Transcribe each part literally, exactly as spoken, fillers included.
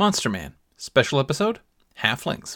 Monster Man, special episode, Halflings.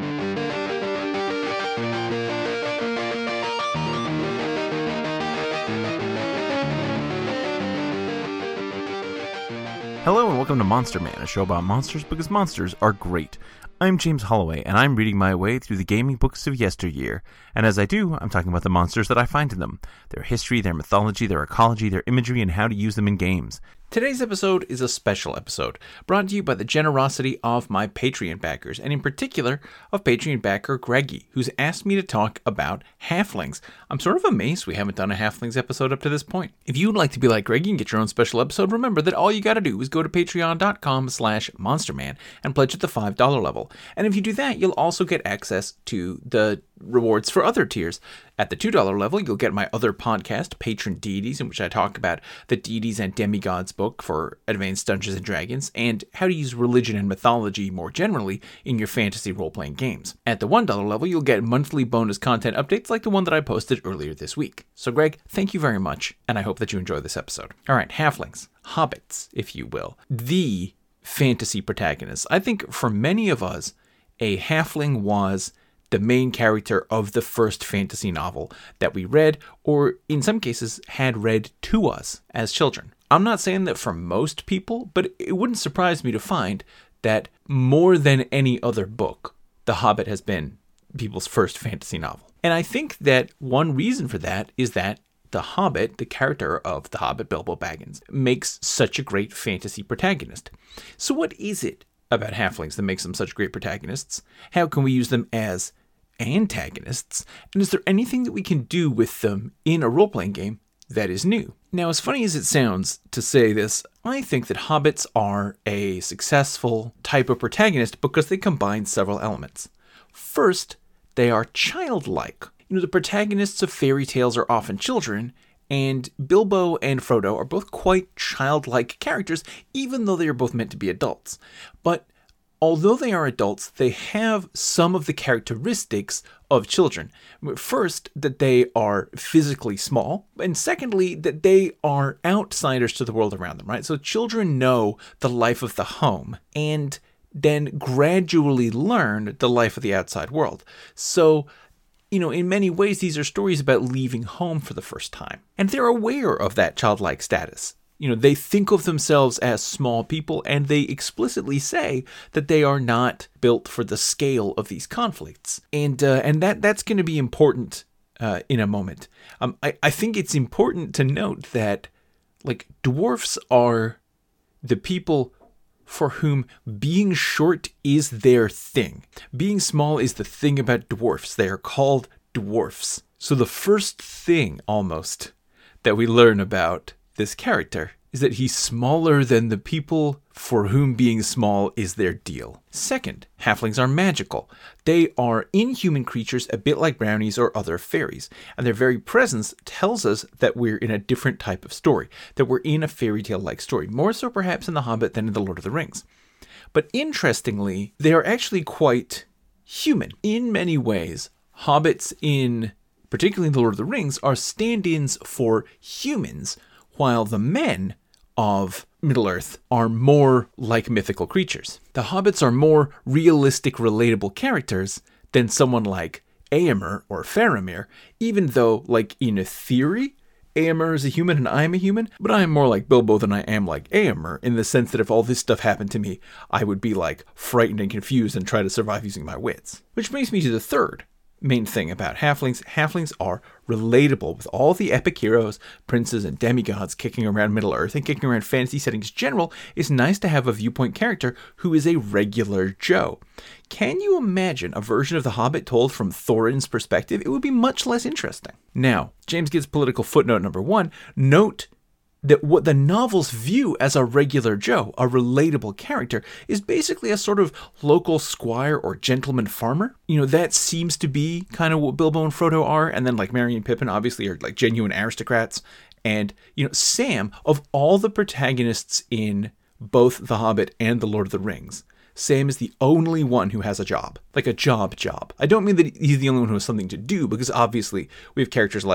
Hello and welcome to Monster Man, a show about monsters because monsters are great. I'm James Holloway, and I'm reading my way through the gaming books of yesteryear. And as I do, I'm talking about the monsters that I find in them, their history, their mythology, their ecology, their imagery, and how to use them in games. Today's episode is a special episode, brought to you by the generosity of my Patreon backers, and in particular, of Patreon backer Greggy, who's asked me to talk about halflings. I'm sort of amazed we haven't done a halflings episode up to this point. If you'd like to be like Greggy and get your own special episode, remember that all you gotta do is go to patreon.com slash monsterman and pledge at the five dollar level. And if you do that, you'll also get access to the rewards for other tiers. At the two dollar level, you'll get my other podcast, Patron Deities, in which I talk about the deities and demigods book for Advanced Dungeons and Dragons, and how to use religion and mythology more generally in your fantasy role-playing games. At the one dollar level, you'll get monthly bonus content updates like the one that I posted earlier this week. So Greg, thank you very much, and I hope that you enjoy this episode. All right, halflings, hobbits, if you will. The fantasy protagonists. I think for many of us, a halfling was the main character of the first fantasy novel that we read, or in some cases had read to us as children. I'm not saying that for most people, but it wouldn't surprise me to find that more than any other book, The Hobbit has been people's first fantasy novel. And I think that one reason for that is that The Hobbit, the character of The Hobbit, Bilbo Baggins, makes such a great fantasy protagonist. So what is it about halflings that makes them such great protagonists? How can we use them as antagonists? And is there anything that we can do with them in a role-playing game that is new? Now, as funny as it sounds to say this, I think that hobbits are a successful type of protagonist because they combine several elements. First, they are childlike. You know, the protagonists of fairy tales are often children, and Bilbo and Frodo are both quite childlike characters, even though they are both meant to be adults. But although they are adults, they have some of the characteristics of children. First, that they are physically small, and secondly, that they are outsiders to the world around them, right? So children know the life of the home, and then gradually learn the life of the outside world. So, you know, in many ways, these are stories about leaving home for the first time. And they're aware of that childlike status. You know, they think of themselves as small people, and they explicitly say that they are not built for the scale of these conflicts. And uh, and that that's going to be important uh, in a moment. Um, I, I think it's important to note that, like, dwarfs are the people for whom being short is their thing. Being small is the thing about dwarfs. They are called dwarfs. So the first thing, almost, that we learn about this character is that he's smaller than the people for whom being small is their deal. Second, halflings are magical. They are inhuman creatures a bit like brownies or other fairies, and their very presence tells us that we're in a different type of story, that we're in a fairy tale-like story, more so perhaps in The Hobbit than in The Lord of the Rings. But interestingly, they are actually quite human. In many ways, hobbits in, particularly in The Lord of the Rings, are stand-ins for humans, while the men of Middle-earth are more like mythical creatures. The hobbits are more realistic, relatable characters than someone like Éomer or Faramir, even though, like, in a theory, Éomer is a human and I'm a human, but I am more like Bilbo than I am like Éomer, in the sense that if all this stuff happened to me, I would be, like, frightened and confused and try to survive using my wits. Which brings me to the third main thing about halflings. Halflings are relatable with all the epic heroes, princes, and demigods kicking around Middle-earth and kicking around fantasy settings in general. It's nice to have a viewpoint character who is a regular Joe. Can you imagine a version of The Hobbit told from Thorin's perspective? It would be much less interesting. Now, James gives political footnote number one. Note that what the novels view as a regular Joe, a relatable character, is basically a sort of local squire or gentleman farmer. You know, that seems to be kind of what Bilbo and Frodo are, and then, like, Merry and Pippin obviously are, like, genuine aristocrats. And, you know, Sam, of all the protagonists in both The Hobbit and The Lord of the Rings, Sam is the only one who has a job, like a job job. I don't mean that he's the only one who has something to do, because obviously we have characters like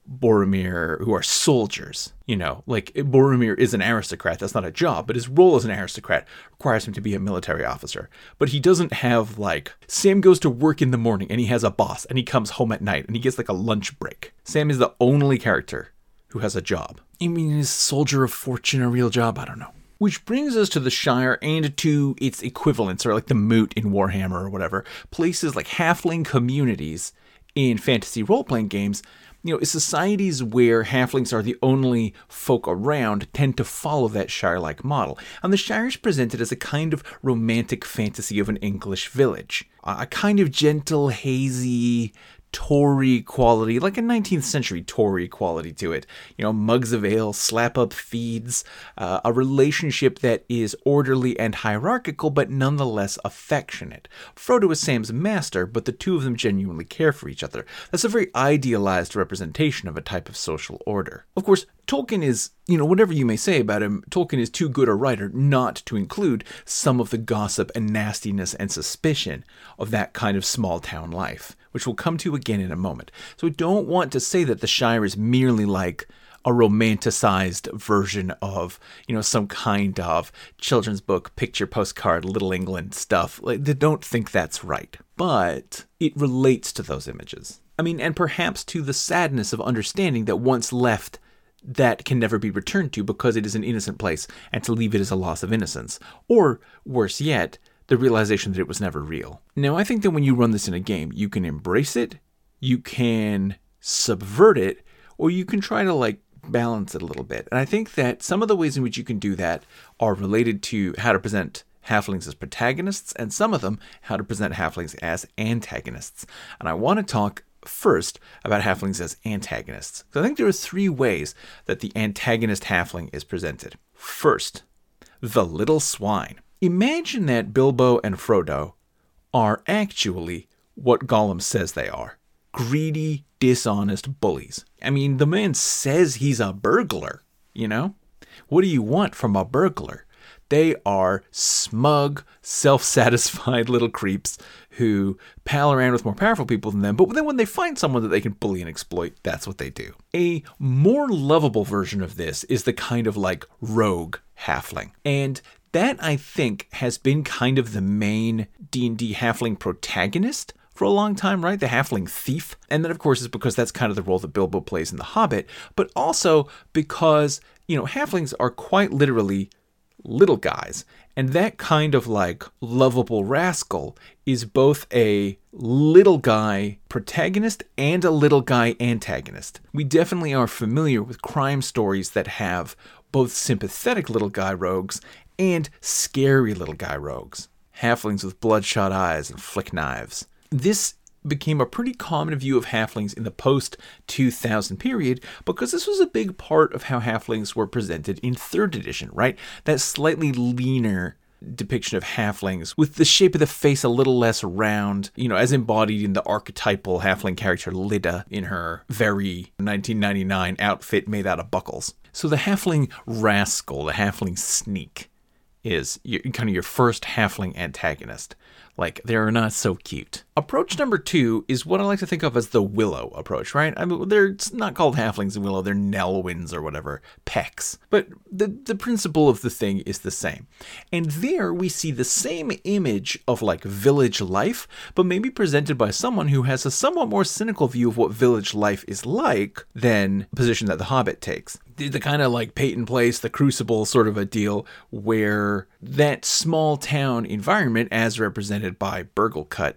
Boromir who are soldiers. You know, like Boromir is an aristocrat. That's not a job, but his role as an aristocrat requires him to be a military officer. But he doesn't have like, Sam goes to work in the morning and he has a boss and he comes home at night and he gets like a lunch break. Sam is the only character who has a job. I mean, is Soldier of Fortune a real job? I don't know. Which brings us to the Shire and to its equivalents, or like the Moot in Warhammer or whatever. Places like halfling communities in fantasy role-playing games. You know, societies where halflings are the only folk around tend to follow that Shire-like model. And the Shire is presented as a kind of romantic fantasy of an English village. A kind of gentle, hazy Tory quality, like a nineteenth century Tory quality to it. You know, mugs of ale, slap-up feeds, uh, a relationship that is orderly and hierarchical, but nonetheless affectionate. Frodo is Sam's master, but the two of them genuinely care for each other. That's a very idealized representation of a type of social order. Of course, Tolkien is, you know, whatever you may say about him, Tolkien is too good a writer not to include some of the gossip and nastiness and suspicion of that kind of small-town life, which we'll come to again in a moment. So I don't want to say that the Shire is merely like a romanticized version of, you know, some kind of children's book, picture postcard, Little England stuff. Like, they don't think that's right. But it relates to those images. I mean, and perhaps to the sadness of understanding that once left, that can never be returned to because it is an innocent place, and to leave it is a loss of innocence. Or, worse yet, the realization that it was never real. Now, I think that when you run this in a game, you can embrace it, you can subvert it, or you can try to, like, balance it a little bit. And I think that some of the ways in which you can do that are related to how to present halflings as protagonists, and some of them how to present halflings as antagonists. And I want to talk first about halflings as antagonists. So I think there are three ways that the antagonist halfling is presented. First, the little swine. Imagine that Bilbo and Frodo are actually what Gollum says they are. Greedy, dishonest bullies. I mean, the man says he's a burglar, you know? What do you want from a burglar? They are smug, self-satisfied little creeps who pal around with more powerful people than them, but then when they find someone that they can bully and exploit, that's what they do. A more lovable version of this is the kind of like rogue halfling. And that, I think, has been kind of the main D and D halfling protagonist for a long time, right? The halfling thief. And that, of course, is because that's kind of the role that Bilbo plays in The Hobbit, but also because, you know, halflings are quite literally little guys. And that kind of like lovable rascal is both a little guy protagonist and a little guy antagonist. We definitely are familiar with crime stories that have both sympathetic little guy rogues and scary little guy rogues. Halflings with bloodshot eyes and flick knives. This became a pretty common view of halflings in the post two thousand period because this was a big part of how halflings were presented in third edition, right? That slightly leaner depiction of halflings with the shape of the face a little less round, you know, as embodied in the archetypal halfling character Lydda in her very nineteen ninety-nine outfit made out of buckles. So the halfling rascal, the halfling sneak, is your, kind of your first halfling antagonist. Like, they're not so cute. Approach number two is what I like to think of as the Willow approach, right? I mean, they're not called halflings in Willow, they're Nelwyns or whatever, Pecks. But the, the principle of the thing is the same. And there we see the same image of like village life, but maybe presented by someone who has a somewhat more cynical view of what village life is like than the position that The Hobbit takes. The, the kind of like Peyton Place, the Crucible sort of a deal where that small town environment as represented by Burglecut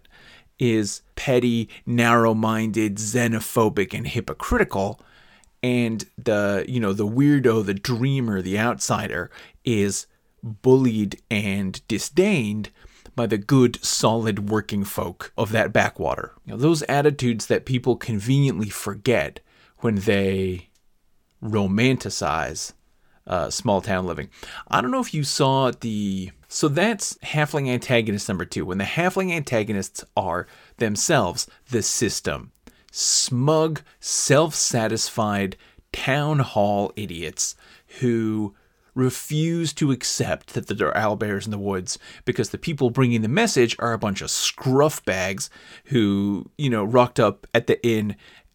is petty, narrow-minded, xenophobic, and hypocritical, and the, you know, the weirdo, the dreamer, the outsider is bullied and disdained by the good, solid working folk of that backwater. You know, those attitudes that people conveniently forget when they romanticize uh, small town living. I don't know if you saw the... So that's halfling antagonist number two, when the halfling antagonists are themselves the system. Smug, self-satisfied town hall idiots who refuse to accept that there are owlbears in the woods because the people bringing the message are a bunch of scruff bags who, you know, rocked up at the inn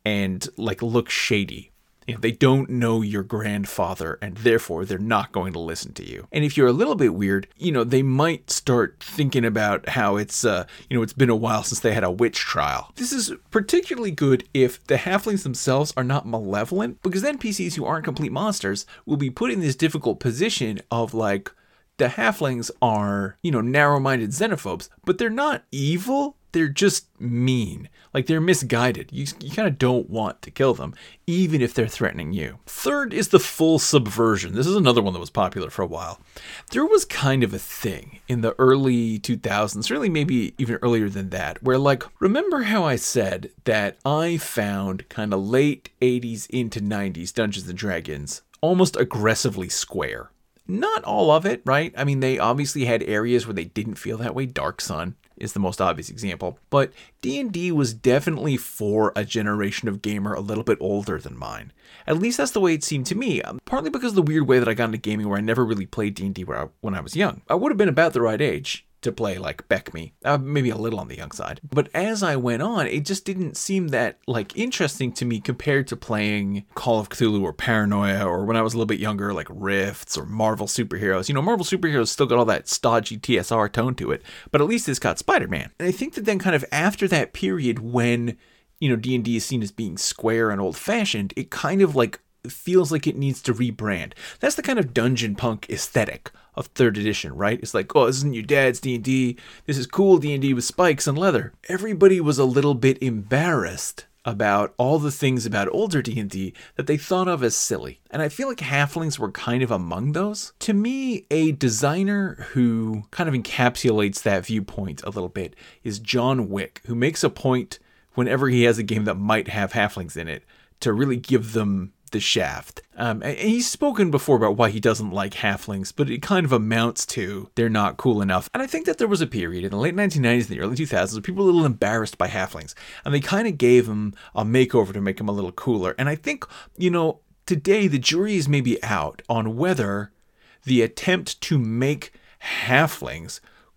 and like look shady. You know, they don't know your grandfather, and therefore they're not going to listen to you. And if you're a little bit weird, you know, they might start thinking about how it's, uh, you know, it's been a while since they had a witch trial. This is particularly good if the halflings themselves are not malevolent, because then P Cs who aren't complete monsters will be put in this difficult position of like, the halflings are, you know, narrow-minded xenophobes, but they're not evil. They're just mean. Like, they're misguided. You, you kind of don't want to kill them, even if they're threatening you. Third is the full subversion. This is another one that was popular for a while. There was kind of a thing in the early two thousands, really maybe even earlier than that, where, like, remember how I said that I found kind of late eighties into nineties Dungeons and Dragons almost aggressively square? Not all of it, right? I mean, they obviously had areas where they didn't feel that way. Dark Sun is the most obvious example. But D and D was definitely for a generation of gamer a little bit older than mine. At least that's the way it seemed to me. Partly because of the weird way that I got into gaming where I never really played D and D when I was young. I would have been about the right age to play like Beck Me, uh, maybe a little on the young side. But as I went on, it just didn't seem that like interesting to me compared to playing Call of Cthulhu or Paranoia, or when I was a little bit younger, like Rifts or Marvel superheroes. You know, Marvel superheroes still got all that stodgy T S R tone to it, but at least it's got Spider-Man. And I think that then kind of after that period when, you know, D and D is seen as being square and old-fashioned, it kind of like feels like it needs to rebrand. That's the kind of dungeon punk aesthetic of third edition, right? It's like, oh, this isn't your dad's D and D. This is cool D and D with spikes and leather. Everybody was a little bit embarrassed about all the things about older D and D that they thought of as silly. And I feel like halflings were kind of among those. To me, a designer who kind of encapsulates that viewpoint a little bit is John Wick, who makes a point whenever he has a game that might have halflings in it to really give them the shaft. Um, and he's spoken before about why he doesn't like halflings, but it kind of amounts to they're not cool enough. And I think that there was a period in the late nineteen nineties and the early two thousands where people were a little embarrassed by halflings, and they kind of gave them a makeover to make them a little cooler. And I think, you know, today the jury is maybe out on whether the attempt to make halflings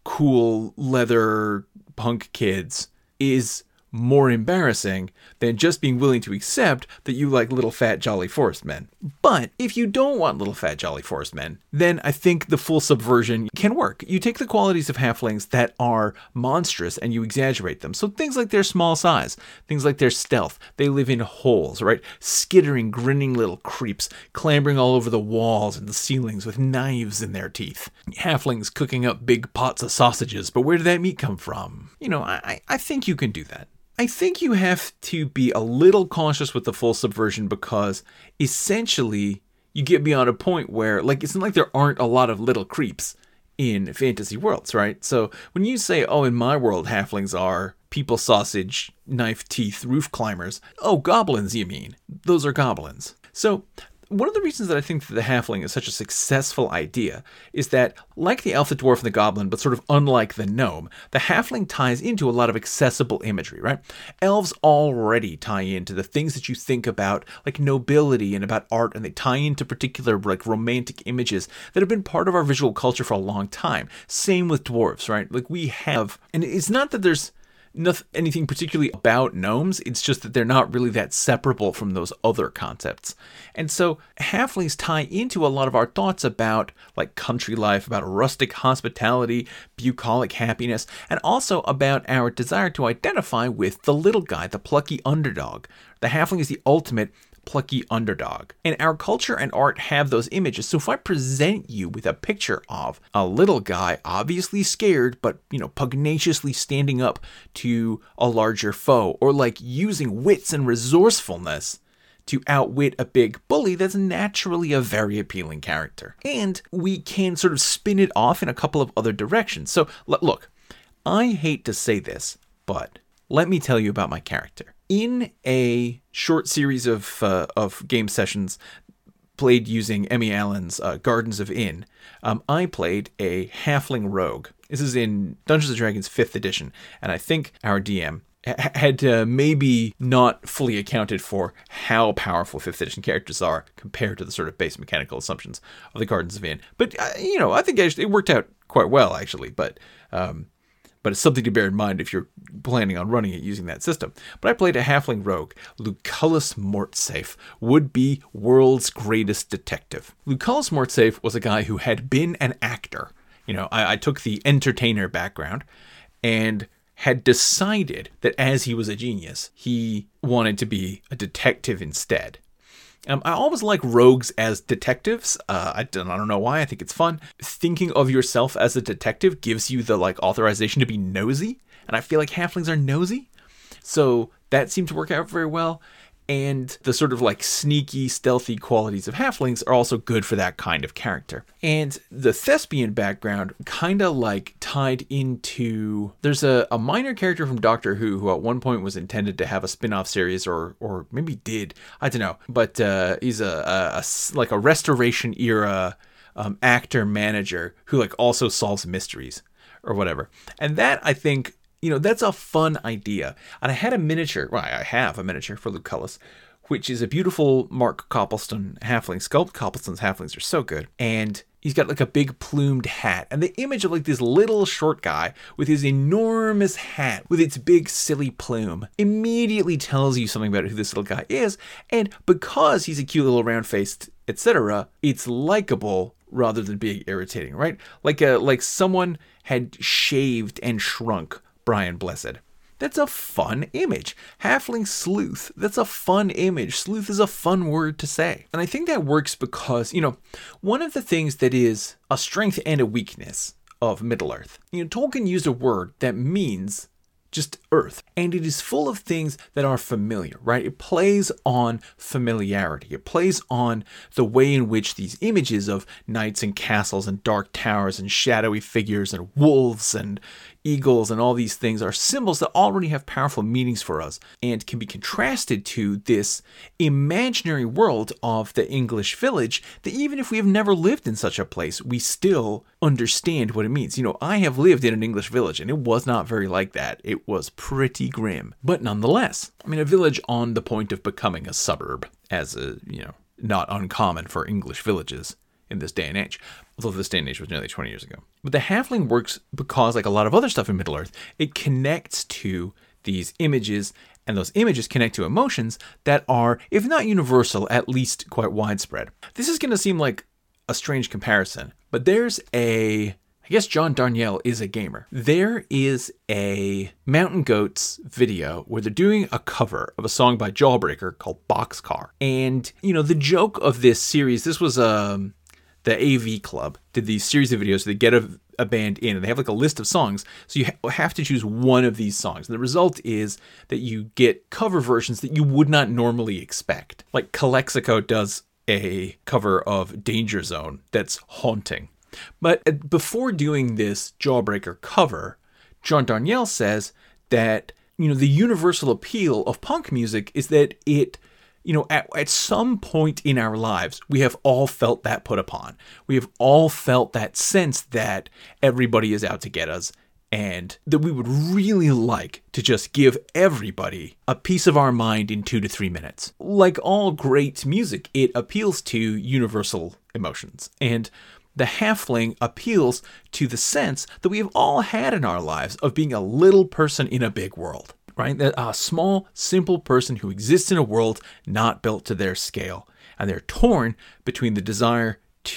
cool leather punk kids is more embarrassing than just being willing to accept that you like little fat jolly forest men. But if you don't want little fat jolly forest men, then I think the full subversion can work. You take the qualities of halflings that are monstrous and you exaggerate them. So things like their small size, things like their stealth, they live in holes, right? Skittering, grinning little creeps, clambering all over the walls and the ceilings with knives in their teeth. Halflings cooking up big pots of sausages, but where did that meat come from? You know, I, I think you can do that. I think you have to be a little cautious with the full subversion because essentially you get beyond a point where, like, it's not like there aren't a lot of little creeps in fantasy worlds, right? So when you say, oh, in my world, halflings are people sausage, knife teeth, roof climbers. Oh, goblins, you mean? Those are goblins. So one of the reasons that I think that the halfling is such a successful idea is that, like the elf, the dwarf, and the goblin, but sort of unlike the gnome, the halfling ties into a lot of accessible imagery, right? Elves already tie into the things that you think about, like nobility and about art, and they tie into particular, like, romantic images that have been part of our visual culture for a long time. Same with dwarves, right? Like, we have, and it's not that there's nothing, anything particularly about gnomes, it's just that they're not really that separable from those other concepts. And so halflings tie into a lot of our thoughts about like country life, about rustic hospitality, bucolic happiness, and also about our desire to identify with the little guy, the plucky underdog. The halfling is the ultimate plucky underdog. And our culture and art have those images. So if I present you with a picture of a little guy, obviously scared, but, you know, pugnaciously standing up to a larger foe, or like using wits and resourcefulness to outwit a big bully, that's naturally a very appealing character. And we can sort of spin it off in a couple of other directions. So look, I hate to say this, but let me tell you about my character. In a short series of uh, of game sessions played using Emmy Allen's uh, Gardens of Inn, um, I played a halfling rogue. This is in Dungeons and Dragons fifth edition, and I think our D M ha- had uh, maybe not fully accounted for how powerful fifth edition characters are compared to the sort of base mechanical assumptions of the Gardens of Inn. But, uh, you know, I think actually it worked out quite well, actually, but... Um, but it's something to bear in mind if you're planning on running it using that system. But I played a halfling rogue, Lucullus Mortsafe, would be world's greatest detective. Lucullus Mortsafe was a guy who had been an actor. You know, I, I took the entertainer background and had decided that as he was a genius, he wanted to be a detective instead. Um, I always like rogues as detectives. Uh, I, don't, I don't know why. I think it's fun. Thinking of yourself as a detective gives you the like authorization to be nosy. And I feel like halflings are nosy. So that seemed to work out very well. And the sort of like sneaky, stealthy qualities of halflings are also good for that kind of character. And the thespian background kind of like tied into, there's a, a minor character from Doctor Who who at one point was intended to have a spin-off series, or or maybe did, I don't know. But uh, he's a, a, a like a Restoration era um, actor manager who like also solves mysteries or whatever. And that, I think, you know, that's a fun idea. And I had a miniature, well, I have a miniature for Lucullus, which is a beautiful Mark Coppleston halfling sculpt. Coppleston's halflings are so good. And he's got like a big plumed hat. And the image of like this little short guy with his enormous hat with its big silly plume immediately tells you something about who this little guy is. And because he's a cute little round-faced, et cetera, it's likable rather than being irritating, right? Like a like someone had shaved and shrunk Brian Blessed. That's a fun image. Halfling sleuth. That's a fun image. Sleuth is a fun word to say. And I think that works because, you know, one of the things that is a strength and a weakness of Middle-earth, you know, Tolkien used a word that means just earth. And it is full of things that are familiar, right? It plays on familiarity. It plays on the way in which these images of knights and castles and dark towers and shadowy figures and wolves and eagles and all these things are symbols that already have powerful meanings for us and can be contrasted to this imaginary world of the English village that even if we have never lived in such a place, we still understand what it means. You know, I have lived in an English village and it was not very like that. It was pretty grim, but nonetheless, I mean, a village on the point of becoming a suburb, as a, you know, not uncommon for English villages in this day and age, although this day and age was nearly twenty years ago. But the halfling works because, like a lot of other stuff in Middle-earth, it connects to these images, and those images connect to emotions that are, if not universal, at least quite widespread. This is going to seem like a strange comparison, but there's a, I guess John Darnielle is a gamer. There is a Mountain Goats video where they're doing a cover of a song by Jawbreaker called Boxcar. And, you know, the joke of this series, this was um, the A V Club, did these series of videos. So they get a, a band in and they have like a list of songs. So you ha- have to choose one of these songs. And the result is that you get cover versions that you would not normally expect. Like Calexico does a cover of Danger Zone that's haunting. But before doing this Jawbreaker cover, John Darnielle says that, you know, the universal appeal of punk music is that it, you know, at, at some point in our lives, we have all felt that put upon. We have all felt that sense that everybody is out to get us and that we would really like to just give everybody a piece of our mind in two to three minutes. Like all great music, it appeals to universal emotions. And the halfling appeals to the sense that we have all had in our lives of being a little person in a big world, right? A small, simple person who exists in a world not built to their scale. And they're torn between the desire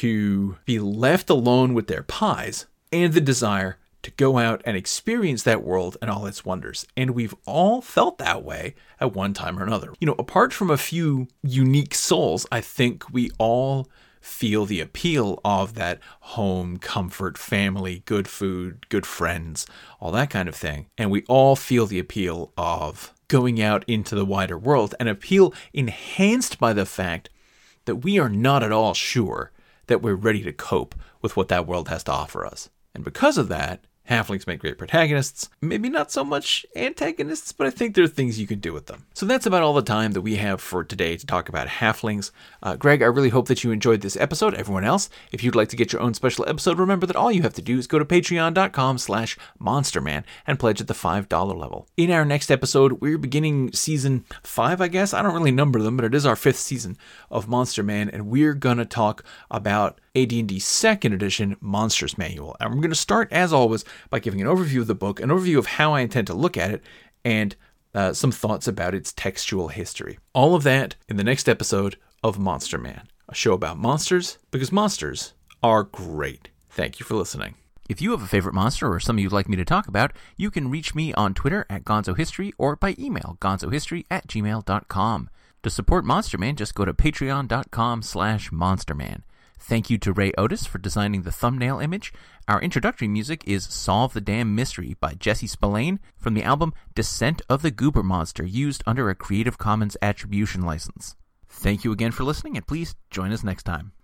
to be left alone with their pies and the desire to go out and experience that world and all its wonders. And we've all felt that way at one time or another. You know, apart from a few unique souls, I think we all feel the appeal of that home, comfort, family, good food, good friends, all that kind of thing. And we all feel the appeal of going out into the wider world, an appeal enhanced by the fact that we are not at all sure that we're ready to cope with what that world has to offer us. And because of that, halflings make great protagonists. Maybe not so much antagonists, but I think there are things you can do with them. So that's about all the time that we have for today to talk about halflings. Uh, Greg, I really hope that you enjoyed this episode. Everyone else, if you'd like to get your own special episode, remember that all you have to do is go to patreon.com slash monsterman and pledge at the five dollars level. In our next episode, we're beginning season five, I guess. I don't really number them, but it is our fifth season of Monster Man, and we're going to talk about A D and D second edition Monsters Manual. And we're going to start, as always, by giving an overview of the book, an overview of how I intend to look at it, and uh, some thoughts about its textual history. All of that in the next episode of Monster Man, a show about monsters because monsters are great. Thank you for listening. If you have a favorite monster or something you'd like me to talk about, you can reach me on Twitter at gonzohistory or by email gonzohistory at gmail dot com. To support Monster Man, just go to patreon.com slash monsterman. Thank you to Ray Otis for designing the thumbnail image. Our introductory music is Solve the Damn Mystery by Jesse Spillane from the album Descent of the Goober Monster, used under a Creative Commons Attribution license. Thank you again for listening, and please join us next time.